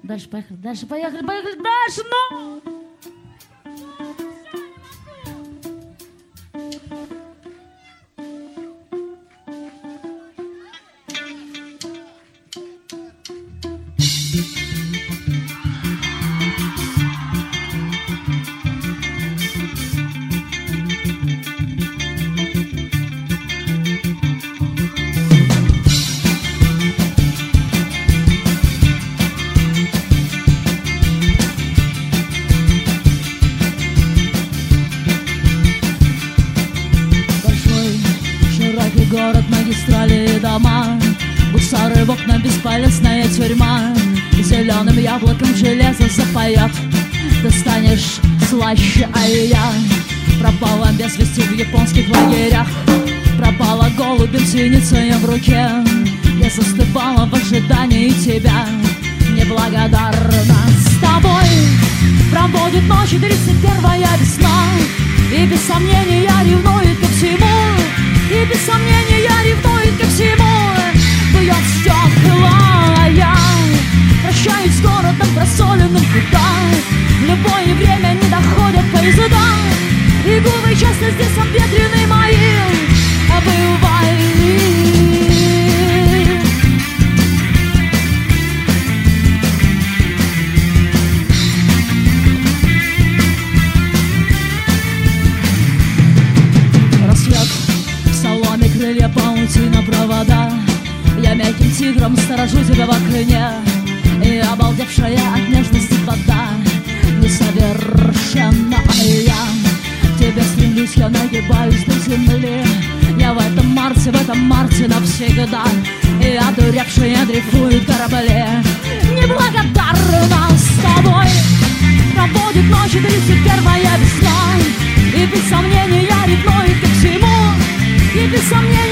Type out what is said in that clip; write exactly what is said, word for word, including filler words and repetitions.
Дальше поехали, дальше поехали, поехали, дальше, ну! Город, магистрали и дома, гусары в окна, бесполезная тюрьма. Зеленым яблоком железо запоет, ты станешь слаще, а и я пропала без вести в японских лагерях. Пропала голубем синицей в руке, я застывала в ожидании тебя. Неблагодарна с тобой проводит ночи тридцать первая весна, и без сомнения ревнует ко всему. И без сомнения ревнует ко всему. Бьет стекла, а я прощаюсь с городом просоленным, куда в любое время не доходят поезда. И губы часто здесь обветрены мои обывали. Рассвет, крылья, паутина, провода. Я мягким тигром сторожу тебя в окне, и обалдевшая от нежности вода несовершенна, а я к тебе стремлюсь, я нагибаюсь до земли. Я в этом марте, в этом марте навсегда, и одуревшие дрейфуют корабли. Неблагодарна с тобой проводит ночи тридцать первая весна, и без сомнения ревнует ко всему. И без сомнения